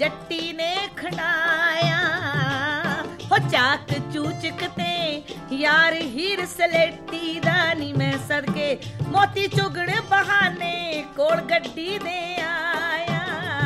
ਜੱਟੀ ਨੇ ਖੰਡਾਇਆ ਹੋ ਚਾਕ ਚੂਚਕ ਤੇ ਯਾਰ ਹੀਰ ਸਲੇਟੀ ਦਾ ਨੀ ਮੈਂ ਸਦਕੇ ਮੋਤੀ ਚੁਗਣ ਬਹਾਨੇ ਕੋਲ ਗੱਡੀ ਦੇ ਆਇਆ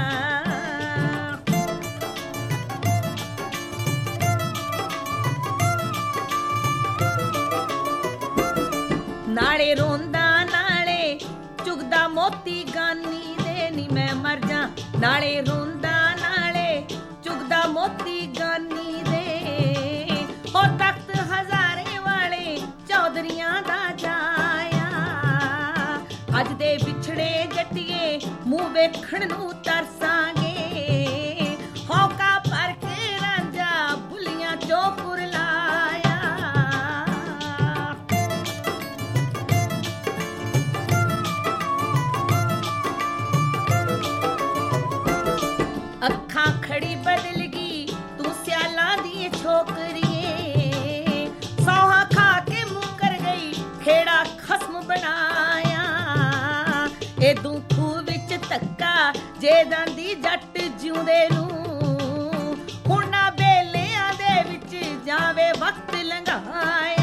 ਨਾਲੇ ਰੋਂਦਾ ਨਾਲੇ ਚੁਗਦਾ ਮੋਤੀ ਗਾਨੀ ਦੇ ਨੀ ਮੈਂ ਮਰ ਜਾ ਨਾਲੇ ਰੋਂਦਾ ਨਾਲੇ ਚੁਗਦਾ ਮੋਤੀ ਗਾਨੀ ਦੇ ਹੋ ਤਖਤ ਹਜ਼ਾਰੇ ਵਾਲੇ ਚੌਧਰੀਆਂ ਦਾ ਜਾਇਆ ਅੱਜ ਦੇ ਵਿਛੜੇ ਜੱਟੀਏ ਮੂੰਹ ਵੇਖਣ ਨੂੰ ਤਰਸਾਂਗੇ ਹੌਕਾ ਭਰ ਕੇ ਰਾਂਝਾ ਬੁੱਲੀਆਂ ਚੋਂ ਕੁਰਲਾਇਆ ਅੱਖਾਂ ਖੜੀ ਬਦਲ ਗਈ ਤੂੰ ਸਿਆਲਾਂ ਦੀ ਛੋਕਰੀਏ ਸੌਹਾਂ ਖਾ ਕੇ ਮੁੱਕਰ ਗਈ ਖੇੜਾ ਖਸਮ ਬਣਾਇਆ ਏਦੂ ਖੂਹ ਵਿੱਚ ਧੱਕਾ ਜੇ ਦੰਦੀ ਜੱਟ ਜਿਉਂਦੇ ਨੂੰ ਹੁਣ ਨਾ ਬੇਲਿਆਂ ਦੇ ਵਿੱਚ ਜਾਵੇ ਵਕਤ ਲੰਘਾਇਆ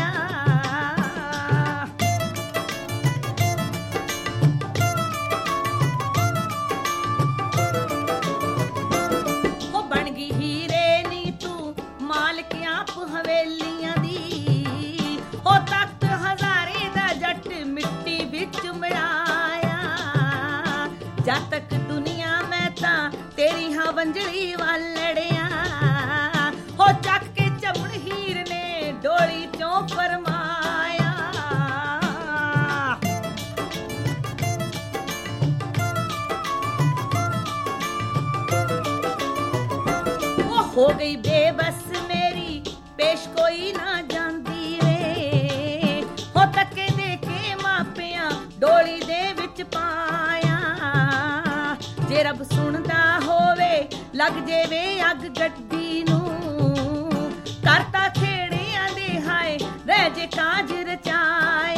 ਹਵੇਲੀਆਂ ਦੀ ਹੋ ਤਖਤ ਹਜ਼ਾਰੇ ਦਾ ਜੱਟ ਮਿੱਟੀ ਵਿੱਚ ਮਿਲਾਇਆ ਜਦ ਤੱਕ ਦੁਨੀਆ ਮੈਂ ਤਾਂ ਤੇਰੀ ਹਾਂ ਵੰਜਲੀ ਵੱਲ ਲੜਿਆ ਹੋ ਚੱਕ ਕੇ ਚਮਣ ਹੀਰ ਨੇ ਡੋਲੀ ਚੋਂ ਫਰਮਾਇਆ ਉਹ ਹੋ ਗਈ ਬੇਬਸ ਪੇਸ਼ ਕੋਈ ਨਾ ਜਾਂਦੀ ਵੇ ਹੋ ਤੱਕੇ ਦੇ ਕੇ ਮਾਪਿਆਂ ਡੋਲੀ ਦੇ ਵਿੱਚ ਪਾਇਆ ਜੇ ਰੱਬ ਸੁਣਦਾ ਹੋਵੇ ਲੱਗ ਜੇਵੇ ਅੱਗ ਗੱਡੀ ਨੂੰ ਕਰਤਾ ਖੇੜਿਆਂ ਦੇ ਹਾਏ ਰਹਿ ਜੇ ਕਾਜ ਰਚਾਇਆ